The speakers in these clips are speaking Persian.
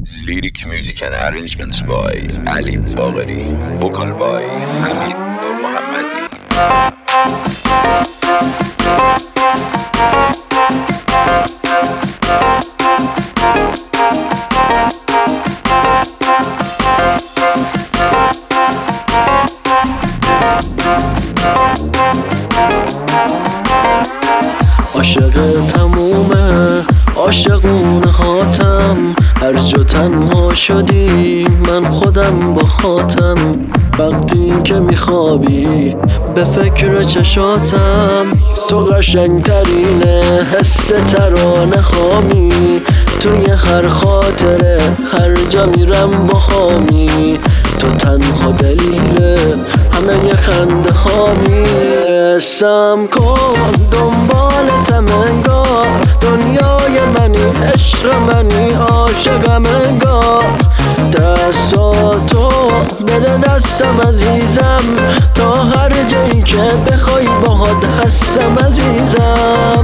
Lyric music and arrangements by Ali Bagheri. Vocal by Hamid Nur Mohammadi. عاشق تمومه عاشقونه هاتم، هر جا تنها شدی من خودم با خاتم. وقتی که میخوابی به فکر چشاتم، تو قشنگترینه حس ترانه هامی، توی هر خاطره هر جا میرم با هامی، تو تنها دلیل همه ی خنده هامی. اسم کن دنبالتم انگار دنیای منی، عشق منی، عاشقم انگار. دستاتو بده دستم عزیزم، تا هر جایی که بخوای باهات هستم عزیزم.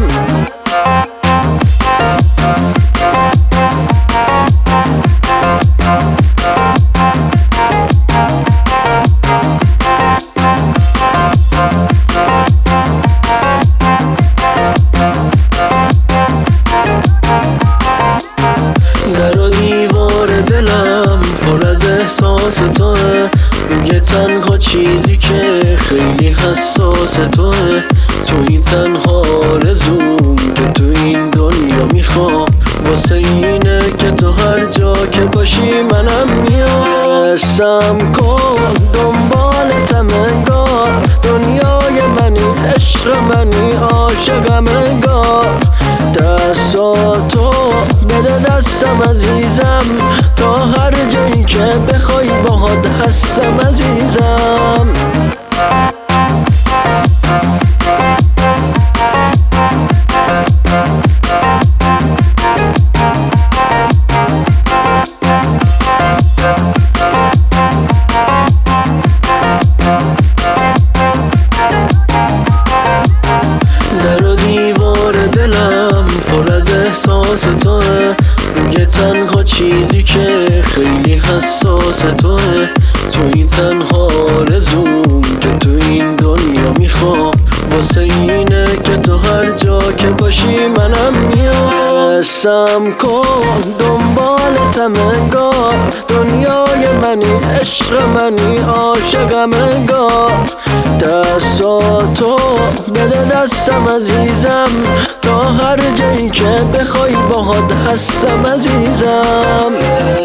در و دیوار دلم پر از احساس توه، میگه تنها چیزی که خیلی حساس توه. توی تنها آرزوم که تو این دنیا میخوام، واسه اینه که تو هر جا که باشی منم میام. اسم کن دنبالتم انگار دنیای منی، عشق منی، عاشقم انگار. دستاتو بده دستم عزیزم، تا هر جایی که بخوای باهات هستم عزیزم. در و دیوار دلم پر از احساس توه، میگه تنها چیزی که خیلی حساس توه. توی تنها آرزوم که تو این دنیا میخوام، واسه اینه که تو هر جا که باشی منم میام. اسم کن دنبالتم انگار دنیای منی، عشق منی، عاشقم انگار. دستاتو بده دستم عزیزم، تا هر جایی که بخوای باهات هستم عزیزم.